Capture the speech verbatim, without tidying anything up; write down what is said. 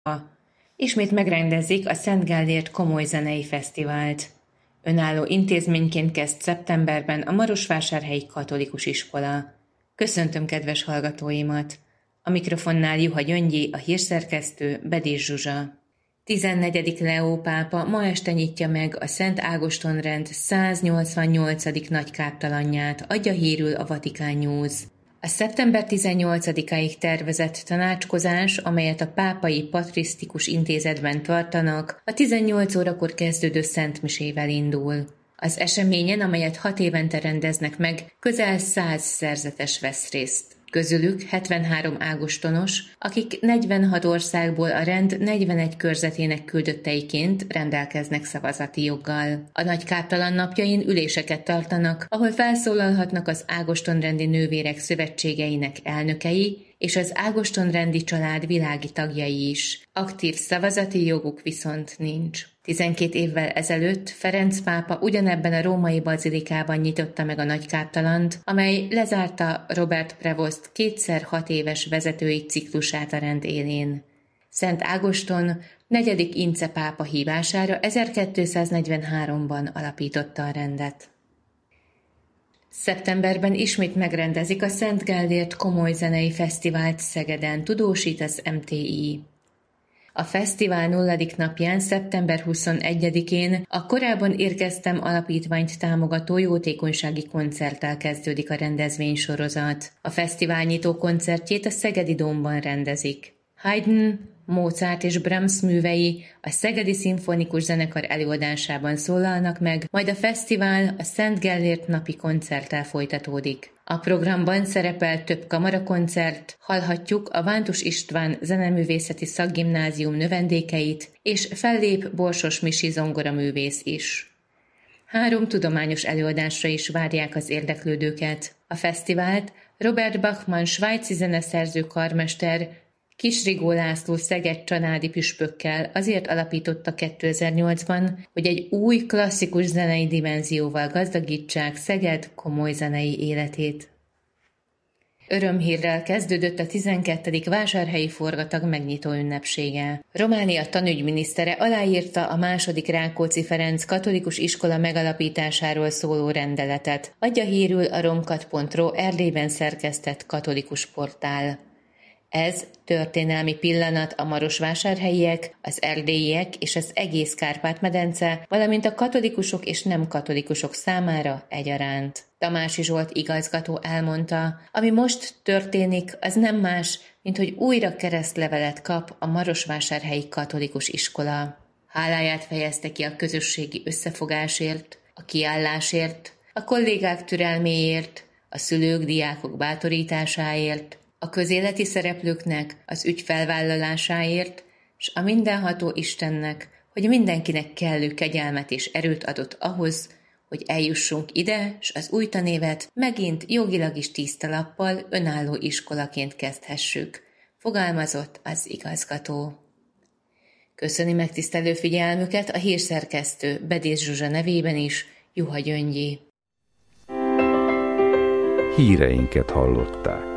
Ismét megrendezik a Szent Gellért Komoly Zenei Fesztivált. Önálló intézményként kezd szeptemberben a Marosvásárhelyi Katolikus Iskola. Köszöntöm kedves hallgatóimat! A mikrofonnál Juha Gyöngyi, a hírszerkesztő Bedés Zsuzsa. tizennegyedik Leó pápa ma este nyitja meg a Szent Ágoston rend száznyolcvannyolcadik nagy káptalanját, adja hírül a Vatican News. A szeptember tizennyolcadikáig tervezett tanácskozás, amelyet a Pápai Patrisztikus Intézetben tartanak, a tizennyolc órakor kezdődő szentmisével indul. Az eseményen, amelyet hat évente rendeznek meg, közel száz szerzetes vesz részt. Közülük hetvenhárom ágostonos, akik negyvenhat országból a rend negyvenegy körzetének küldötteiként rendelkeznek szavazati joggal. A nagy káptalan napjain üléseket tartanak, ahol felszólalhatnak az Ágostonrendi Nővérek Szövetségeinek elnökei és az Ágostonrendi család világi tagjai is. Aktív szavazati joguk viszont nincs. tizenkét évvel ezelőtt Ferenc pápa ugyanebben a római bazilikában nyitotta meg a nagy káptalant, amely lezárta Robert Prevost kétszer hat éves vezetői ciklusát a rend élén. Szent Ágoston negyedik Ince pápa hívására ezerkétszáznegyvenháromban alapította a rendet. Szeptemberben ismét megrendezik a Szent Gellért Komoly Zenei Fesztivált Szegeden, tudósít az em té i. A fesztivál nulladik napján, szeptember huszonegyedikén a Korábban érkeztem alapítványt támogató jótékonysági koncerttel kezdődik a rendezvénysorozat. A fesztivál nyitó koncertjét a Szegedi Dómban rendezik. Haydn, Mozart és Brahms művei a Szegedi Szimfonikus Zenekar előadásában szólalnak meg, majd a fesztivál a Szent Gellért napi koncerttel folytatódik. A programban szerepel több kamarakoncert, hallhatjuk a Vántus István Zeneművészeti Szakgimnázium növendékeit, és fellép Borsos Misi zongoraművész is. Három tudományos előadásra is várják az érdeklődőket. A fesztivált Robert Bachmann svájci zeneszerző karmester, Kisrigó László Szeged csanádi püspökkel azért alapította kétezer-nyolcban, hogy egy új klasszikus zenei dimenzióval gazdagítsák Szeged komoly zenei életét. Örömhírrel kezdődött a tizenkettedik vásárhelyi forgatag megnyitó ünnepsége. Románia tanügyminisztere aláírta a második Rákóczi Ferenc katolikus iskola megalapításáról szóló rendeletet, adja hírül a romkat pont ro Erdélyben szerkesztett katolikus portál. Ez történelmi pillanat a marosvásárhelyiek, az erdélyiek és az egész Kárpát-medence, valamint a katolikusok és nem katolikusok számára egyaránt. Tamási Zsolt igazgató elmondta, ami most történik, az nem más, mint hogy újra keresztlevelet kap a marosvásárhelyi katolikus iskola. Háláját fejezte ki a közösségi összefogásért, a kiállásért, a kollégák türelméért, a szülők, diákok bátorításáért, a közéleti szereplőknek az ügy felvállalásáért, s a mindenható Istennek, hogy mindenkinek kellő kegyelmet és erőt adott ahhoz, hogy eljussunk ide, s az új tanévet megint jogilag is tiszta lappal önálló iskolaként kezdhessük, fogalmazott az igazgató. Köszöni megtisztelő figyelmüket a hírszerkesztő Bedés Zsuzsa nevében is, Juha Gyöngyi. Híreinket hallották.